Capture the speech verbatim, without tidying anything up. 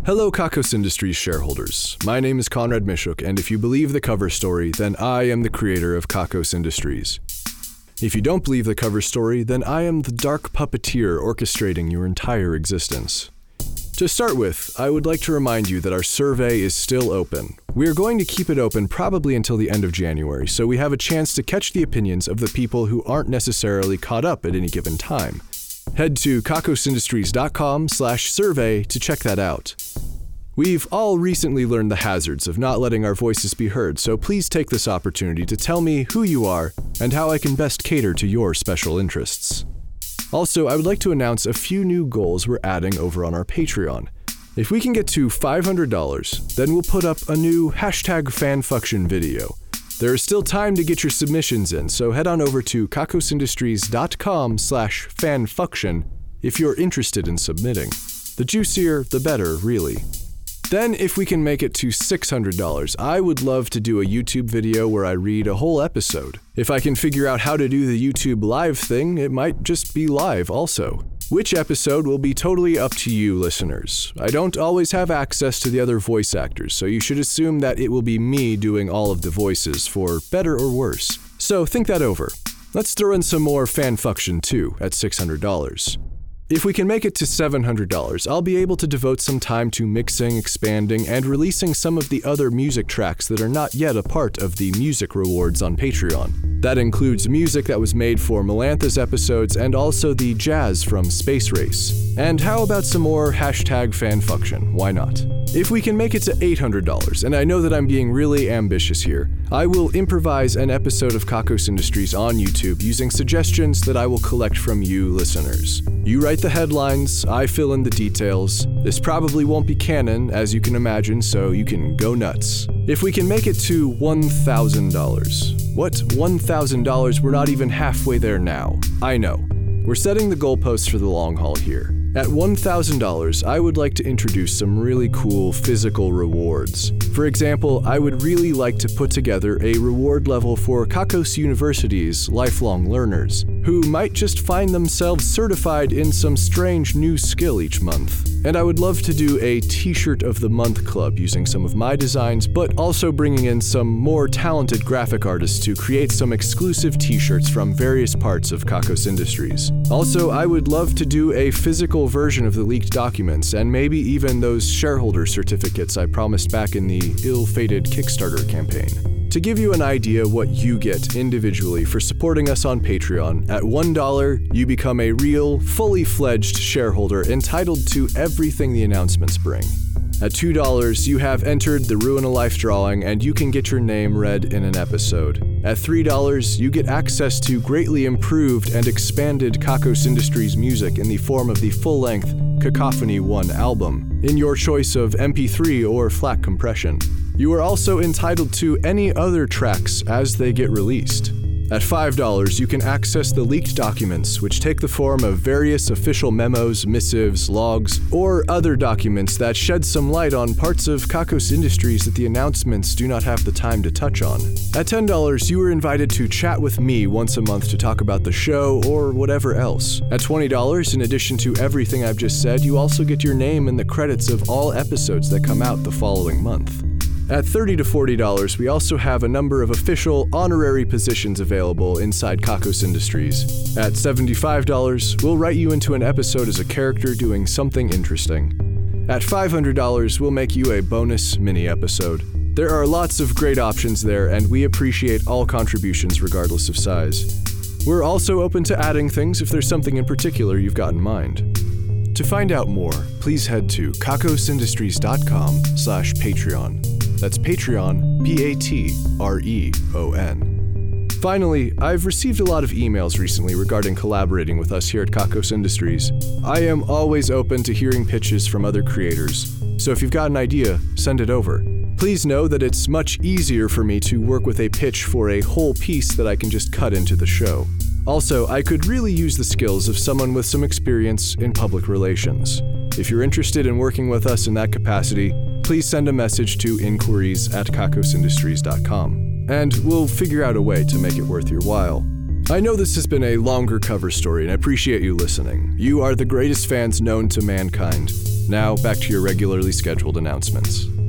Hello, Kakos Industries shareholders. My name is Conrad Mishuk, and if you believe the cover story, then I am the creator of Kakos Industries. If you don't believe the cover story, then I am the dark puppeteer orchestrating your entire existence. To start with, I would like to remind you that our survey is still open. We are going to keep it open probably until the end of January, so we have a chance to catch the opinions of the people who aren't necessarily caught up at any given time. Head to kakosindustries.com slash survey to check that out. We've all recently learned the hazards of not letting our voices be heard, so please take this opportunity to tell me who you are and how I can best cater to your special interests. Also, I would like to announce a few new goals we're adding over on our Patreon. If we can get to five hundred dollars, then we'll put up a new hashtag fanfuction video. There is still time to get your submissions in, so head on over to kakosindustries.com slash fanfuction if you're interested in submitting. The juicier, the better, really. Then, if we can make it to six hundred dollars, I would love to do a YouTube video where I read a whole episode. If I can figure out how to do the YouTube live thing, it might just be live also. Which episode will be totally up to you, listeners. I don't always have access to the other voice actors, so you should assume that it will be me doing all of the voices, for better or worse. So think that over. Let's throw in some more fanfuction too, at six hundred dollars. If we can make it to seven hundred dollars, I'll be able to devote some time to mixing, expanding, and releasing some of the other music tracks that are not yet a part of the music rewards on Patreon. That includes music that was made for Melantha's episodes and also the jazz from Space Race. And how about some more hashtag fanfuction? Why not? If we can make it to eight hundred dollars, and I know that I'm being really ambitious here, I will improvise an episode of Kakos Industries on YouTube using suggestions that I will collect from you listeners. You write the headlines, I fill in the details. This probably won't be canon, as you can imagine, so you can go nuts. If we can make it to one thousand dollars. What, one thousand dollars? We're not even halfway there now. I know. We're setting the goalposts for the long haul here. At one thousand dollars, I would like to introduce some really cool physical rewards. For example, I would really like to put together a reward level for Kakos University's lifelong learners, who might just find themselves certified in some strange new skill each month. And I would love to do a T-shirt of the month club using some of my designs, but also bringing in some more talented graphic artists to create some exclusive T-shirts from various parts of Kakos Industries. Also, I would love to do a physical version of the leaked documents, and maybe even those shareholder certificates I promised back in the ill-fated Kickstarter campaign. To give you an idea what you get individually for supporting us on Patreon, at one dollar, you become a real, fully fledged shareholder entitled to everything the announcements bring. At two dollars, you have entered the Ruin a Life drawing and you can get your name read in an episode. At three dollars, you get access to greatly improved and expanded Kakos Industries music in the form of the full-length Cacophony one album, in your choice of M P three or FLAC compression. You are also entitled to any other tracks as they get released. At five dollars, you can access the leaked documents, which take the form of various official memos, missives, logs, or other documents that shed some light on parts of Kakos Industries that the announcements do not have the time to touch on. At ten dollars, you are invited to chat with me once a month to talk about the show or whatever else. At twenty dollars, in addition to everything I've just said, you also get your name in the credits of all episodes that come out the following month. At thirty to forty dollars, we also have a number of official honorary positions available inside Kakos Industries. At seventy-five dollars, we'll write you into an episode as a character doing something interesting. At five hundred dollars, we'll make you a bonus mini-episode. There are lots of great options there, and we appreciate all contributions regardless of size. We're also open to adding things if there's something in particular you've got in mind. To find out more, please head to kakosindustries.com slash Patreon. That's Patreon, P A T R E O N. Finally, I've received a lot of emails recently regarding collaborating with us here at Kakos Industries. I am always open to hearing pitches from other creators, so if you've got an idea, send it over. Please know that it's much easier for me to work with a pitch for a whole piece that I can just cut into the show. Also, I could really use the skills of someone with some experience in public relations. If you're interested in working with us in that capacity, please send a message to inquiries at kakosindustries dot com, and we'll figure out a way to make it worth your while. I know this has been a longer cover story, and I appreciate you listening. You are the greatest fans known to mankind. Now, back to your regularly scheduled announcements.